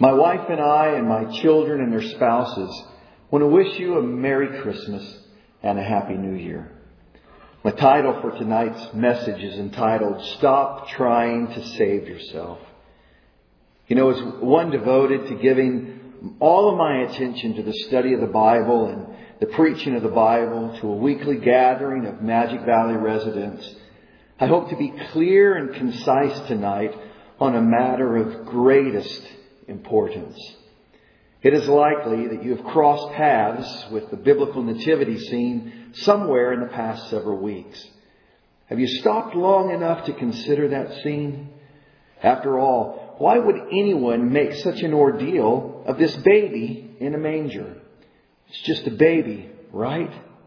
My wife and I and my children and their spouses want to wish you a Merry Christmas and a Happy New Year. My title for tonight's message is entitled, Stop Trying to Save Yourself. You know, as one devoted to giving all of my attention to the study of the Bible and the preaching of the Bible to a weekly gathering of Magic Valley residents, I hope to be clear and concise tonight on a matter of greatest importance. It is likely that you have crossed paths with the biblical nativity scene somewhere in the past several weeks. Have you stopped long enough to consider that scene? After all, why would anyone make such an ordeal of this baby in a manger? It's just a baby, right?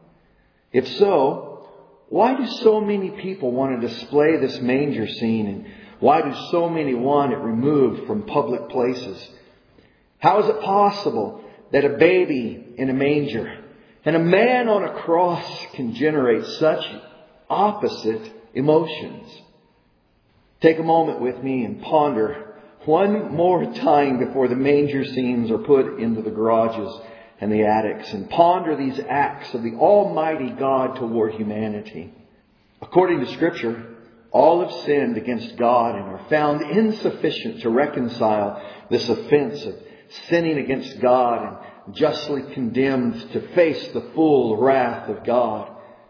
If so, why do so many people want to display this manger scene, and why do so many want it removed from public places? How is it possible that a baby in a manger and a man on a cross can generate such opposite emotions? Take a moment with me and ponder one more time before the manger scenes are put into the garages and the attics, and ponder these acts of the Almighty God toward humanity. According to Scripture, all have sinned against God and are found insufficient to reconcile this offense of sinning against God and justly condemned to face the full wrath of God.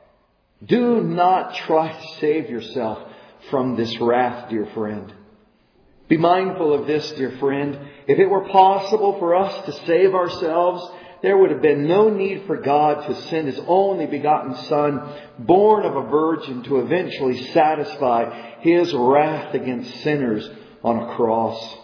Do not try to save yourself from this wrath, dear friend. Be mindful of this, dear friend. If it were possible for us to save ourselves, there would have been no need for God to send His only begotten Son, born of a virgin, to eventually satisfy His wrath against sinners on a cross.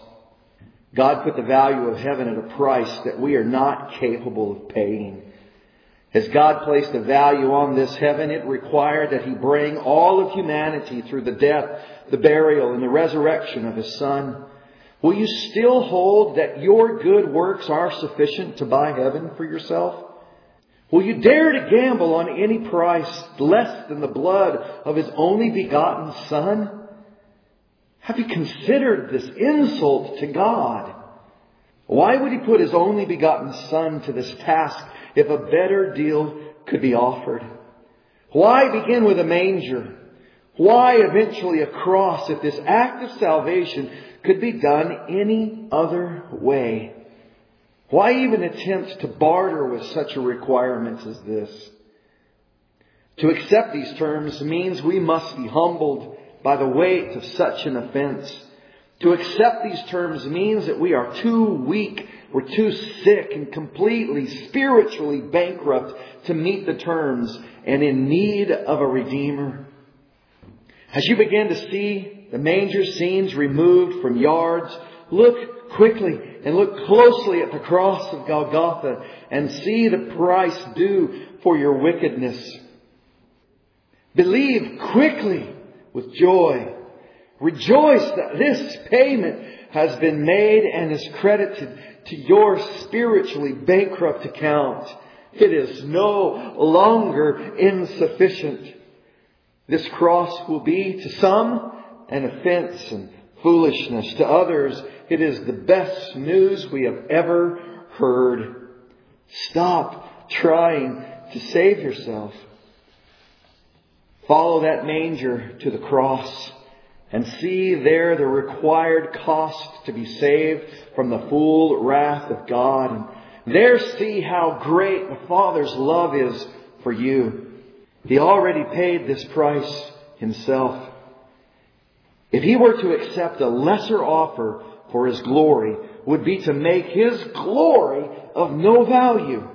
God put the value of heaven at a price that we are not capable of paying. As God placed a value on this heaven, it required that He bring all of humanity through the death, the burial, and the resurrection of His Son. Will you still hold that your good works are sufficient to buy heaven for yourself? Will you dare to gamble on any price less than the blood of His only begotten Son? Have you considered this insult to God? Why would He put His only begotten Son to this task if a better deal could be offered? Why begin with a manger? Why eventually a cross if this act of salvation could be done any other way? Why even attempt to barter with such a requirement as this? To accept these terms means we must be humbled by the weight of such an offense. To accept these terms means that we are too weak, we're too sick and completely spiritually bankrupt to meet the terms and in need of a Redeemer. As you begin to see the manger scenes removed from yards, look quickly and look closely at the cross of Golgotha and see the price due for your wickedness. Believe quickly with joy. Rejoice that this payment has been made and is credited to your spiritually bankrupt account. It is no longer insufficient. This cross will be to some an offense and foolishness. To others, it is the best news we have ever heard. Stop trying to save yourself. Follow that manger to the cross and see there the required cost to be saved from the full wrath of God. And there see how great the Father's love is for you. He already paid this price Himself. If He were to accept a lesser offer for His glory, would be to make His glory of no value.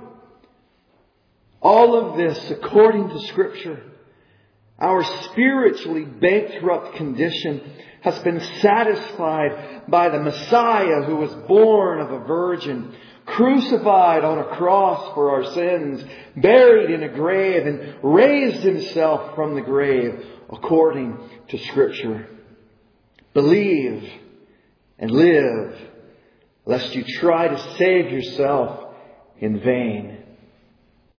All of this according to Scripture. Our spiritually bankrupt condition has been satisfied by the Messiah who was born of a virgin, crucified on a cross for our sins, buried in a grave, and raised Himself from the grave according to Scripture. Believe and live, lest you try to save yourself in vain.